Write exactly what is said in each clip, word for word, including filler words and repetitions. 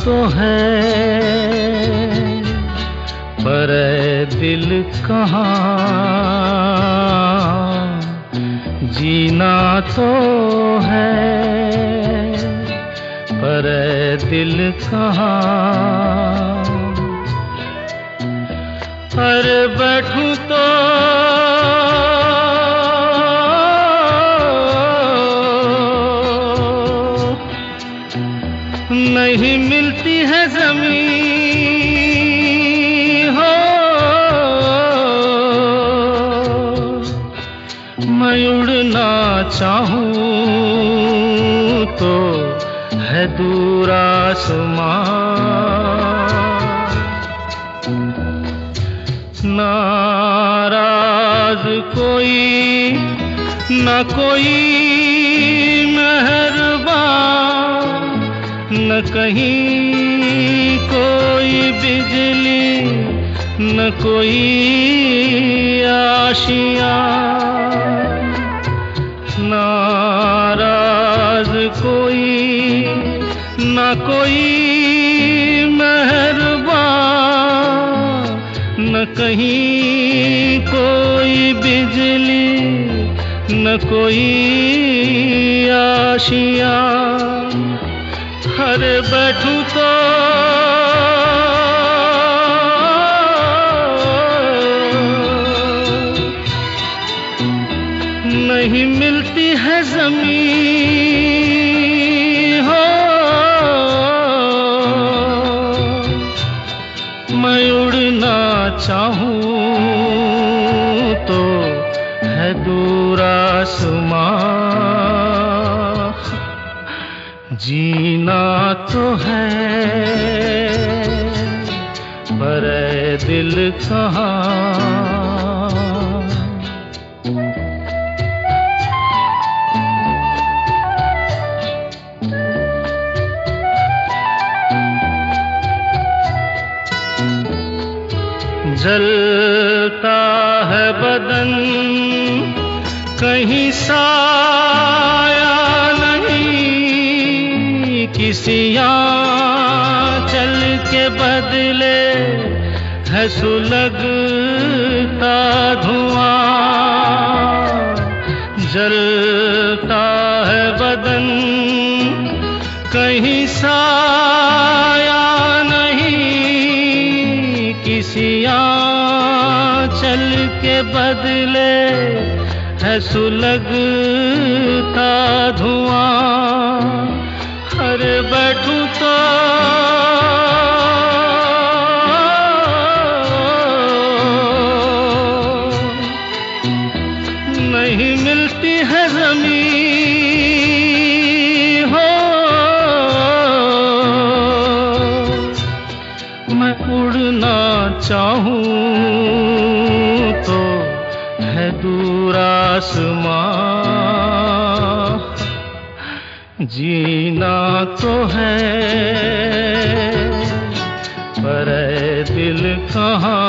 तो है पर दिल कहाँ, जीना तो है पर दिल कहाँ। अरे बैठूं तो नहीं मिलती है ज़मीन हो, मैं उड़ना चाहूं तो है दूर आसमां। नाराज कोई न कोई मेहरबान, न कहीं कोई बिजली न कोई आशियाँ। नाराज कोई न कोई मेहरबान, न कहीं कोई बिजली न कोई आशियाँ। अरे बैठूं तो नहीं मिलती है ज़मीन हो, मैं उड़ना चाहूं तो है दूर आसमां। जीना तो है पर दिल कहाँ। जलता है बदन कहीं साया नहीं, किसी आंचल के बदले है सुलगता धुआं। जलता है बदन कहीं साया नहीं, किसी आंचल के बदले है सुलगता धुआं। अरे बैठूं तो नहीं मिलती है ज़मीन हो, मैं उड़ना चाहूं तो है दूर आसमां। जीना तो है पर दिल कहाँ।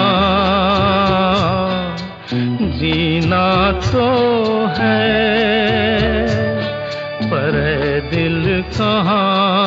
जीना तो है पर दिल कहाँ।